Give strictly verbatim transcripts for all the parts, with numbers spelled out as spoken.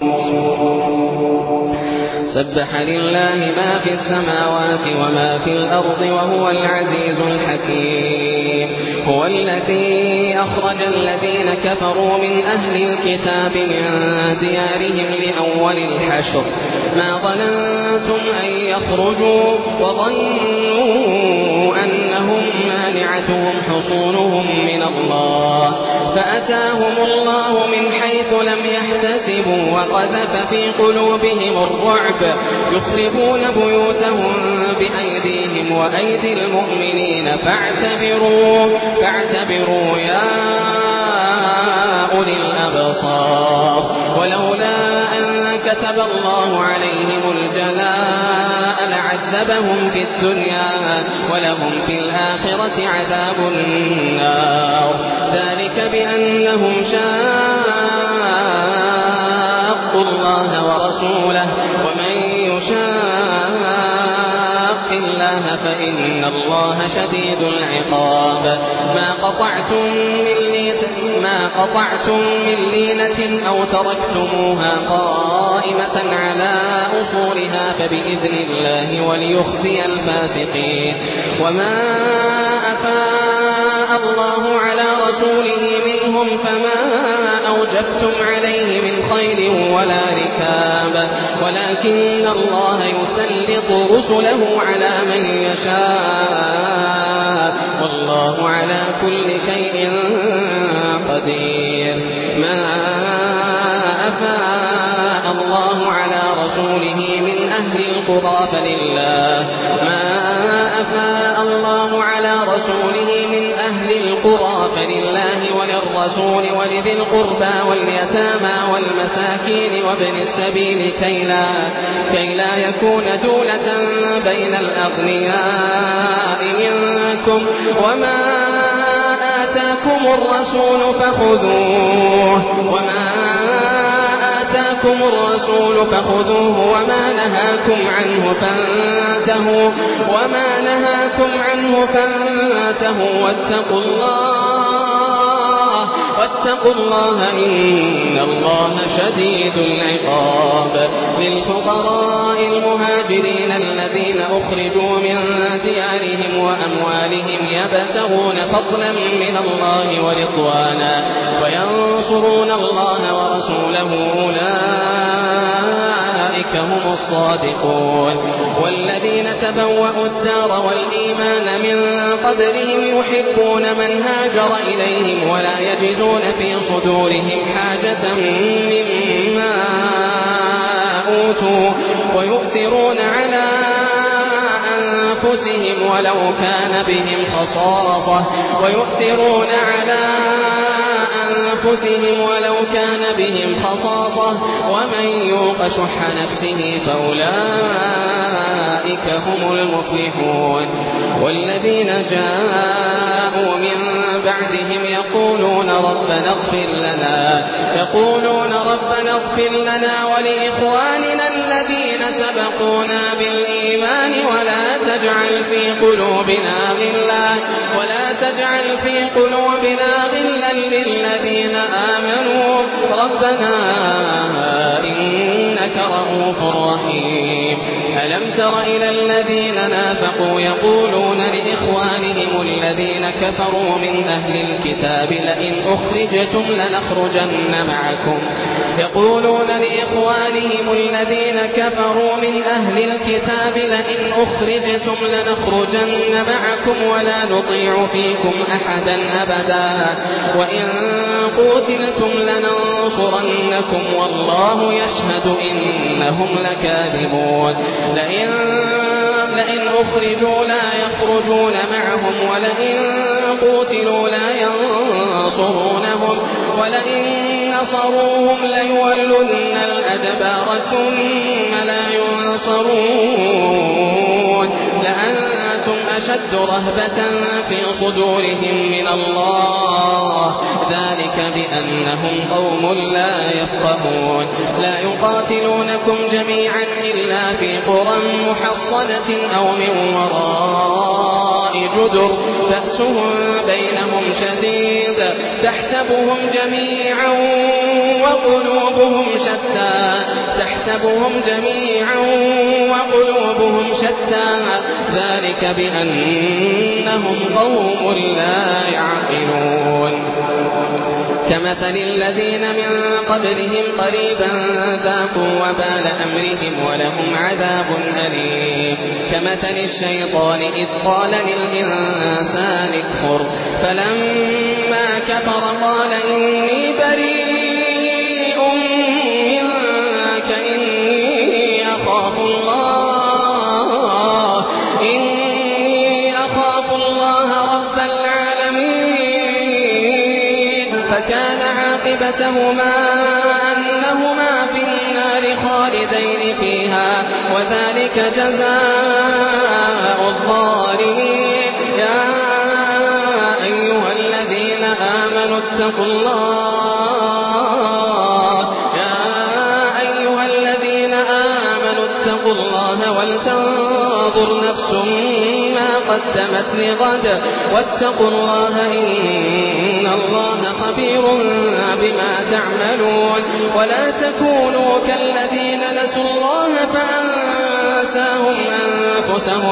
سبح لله ما في السماوات وما في الأرض وهو العزيز الحكيم. هو الذي أخرج الذين كفروا من أهل الكتاب من ديارهم لأول الحشر ما ظننتم أن يخرجوا وظنوا أنهم مانعتهم حصونهم من الله فأتاهم الله من حيث لم يحتسبوا وقذف في قلوبهم الرعب يخربون بيوتهم بأيديهم وأيدي المؤمنين فاعتبروا فاعتبروا يا أولي الأبصار. ولولا أن كتب الله عليهم الجلاء لعذبهم في الدنيا ولهم في الآخرة عذاب النار ذلك بأنهم شاقوا الله ورسوله ومن يشاق الله فإن الله شديد العقاب. ما قطعتم من لينة ما قطعتم من لينة أو تركتموها قائمة على أصولها فبإذن الله وليخزي الفاسقين. وما أفاء الله على رسوله منهم فما أوجبتم عليه من خيل ولا ركاب ولكن الله يسلط رسله على من يشاء والله على كل شيء قدير. ما أفاء الله على رسوله من أهل القرى فلله ما أفاء الله على رسوله من أهل القرى فلله وللرسول ولذي القربى واليتامى والمساكين وابن السبيل كي لا, كي لا يكون دولة بين الأغنياء منكم. وما آتاكم الرسول فخذوه وما آتاكم الرسول فخذوه وما نهاكم عنه فانتهوا وما نهاكم عنه فانتهوا واتقوا الله واتقوا الله إن الله شديد العقاب. للفقراء المهاجرين الذين أخرجوا من ديارهم وأموالهم يبتغون فضلا من الله ورضوانا وينصرون الله ورسوله أولئك هم الصادقون. والذين تبوأوا الدار والإيمان من قبلهم يحبون من هاجر إليهم ولا يجدون في صدورهم حاجة مما أوتوا ويؤثرون على أنفسهم ولو كان بهم خصاصة ويؤثرون على أنفسهم ولو كان بهم خصاصة ومن يوق شح نفسه فأولئك هم المفلحون. والذين جاءوا من بعدهم يقولون ربنا اغفر لنا يقولون ربنا اغفر لنا ولإخواننا الذين سبقونا بالإيمان ولا تجعل في قلوبنا غلا ولا تجعل في قلوبنا غلا للذين آمنوا ربنا إنك رؤوف رحيم. ألم تر إلى الذين نافقوا يقولون لإخوانهم الذين كفروا من أهل الكتاب لئن أخرجتم لنخرجن معكم يقولون لإخوانهم الذين كفروا من أهل الكتاب لئن أخرجتم لنخرجن معكم ولا نطيع فيكم أحدا أبدا وإن قتلتم لننصرنكم والله يشهد إنهم لكاذبون. لئن, لئن أخرجوا لا يخرجون معهم ولئن قتلوا لا ينصرونهم ولئن نصروهم ليولن الأدبار ثم لا ينصرون لأنتم أشد رهبة في صدورهم من الله ذلك بأنهم قوم لا يفقهون. لا يقاتلونكم جميعا إلا في قرى محصنة أو من وراء وراء جدر بأسهم بينهم شديد تحسبهم جميعا وقلوبهم شتى تحسبهم جميعا وقلوبهم شتى ذلك بأنهم قوم لا يعقلون كمثل الذين من قبلهم قريبا ذاقوا وبال أمرهم ولهم عذاب أليم كمثل الشيطان إذ قال للإنسان اكفر فلما كفر قال إني بريء منك إني أخاف الله إني أخاف الله رب العالمين فكان عاقبتهما أنهما في النار خالدين فيها وذلك جزاء الظالمين يا أيها الذين آمنوا اتقوا الله يا أيها الذين آمنوا اتقوا الله ولتنظر نفس ما قدمت لغد واتقوا الله إن الله خبير بما تعملون ولا تكونوا كالذين نسوا الله فأنساهم أنفسهم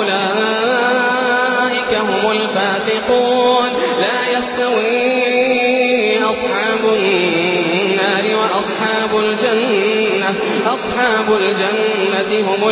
أولئك هم الفاسقون لا يستوي أصحاب النار وأصحاب الجنة أصحاب الجنة هم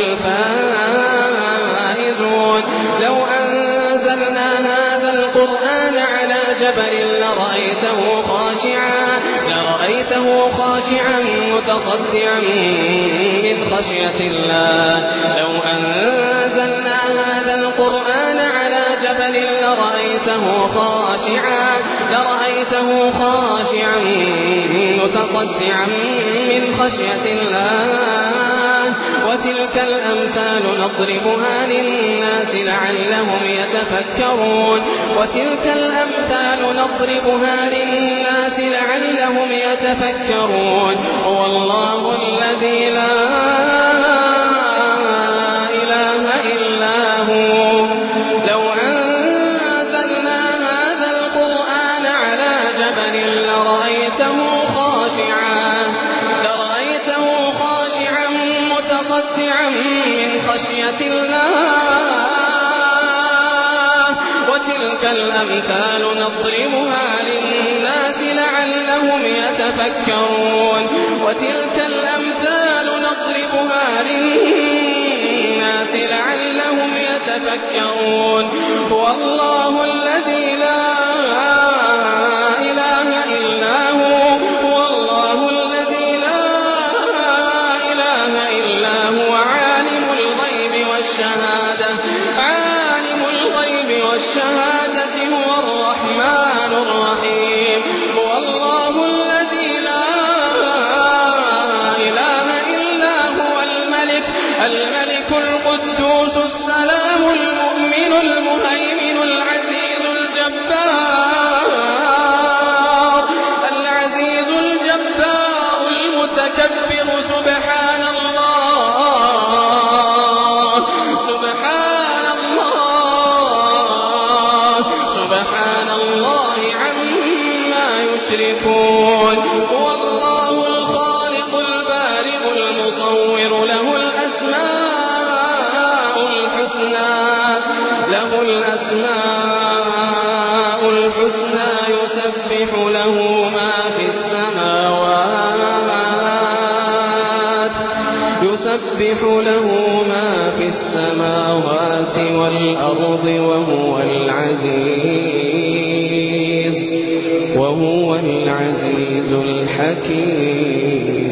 الفائزون لو أنزلنا هذا القرآن على جبل لرأيته خاشعا لرأيته خاشعا متصدعا من خشية الله لو أنزلنا هذا القرآن على جبل لرأيته خاشعا لرأيته خاشعا متصدعا من خشية الله وتلك الأمثال نضربها للناس لعلهم يتفكرون وتلك الأمثال نضربها للناس لعلهم يتفكرون والله الذي لا إله إلا هو لو أنزلنا هذا القرآن على جبل لرأيته خاشعا لرأيته خاشعا متصدعا من خشية الله وتلك الأمثال نضربها للناس لعلهم يتفكرون وتلك الأمثال نضربها للناس لعلهم يتفكرون والله الذي لا إله إلا هو والله الذي لا إله إلا هو عالم الغيب والشهادة عالم الغيب والشهادة هو الرحمن الرحيم والله الذي لا إله إلا هو الملك الملك القدوس السلام المؤمن المهيمن العزيز الجبار العزيز الجبار المتكبر سبحان الله سبحان الله سبحان الله عما يشركون والله الخالق البارئ المصور له الأسماء الحسنى له الأسماء الحسنى يسبح له ما في السماوات يسبح له ما في السماوات والأرض وهو العزيز وهو العزيز الحكيم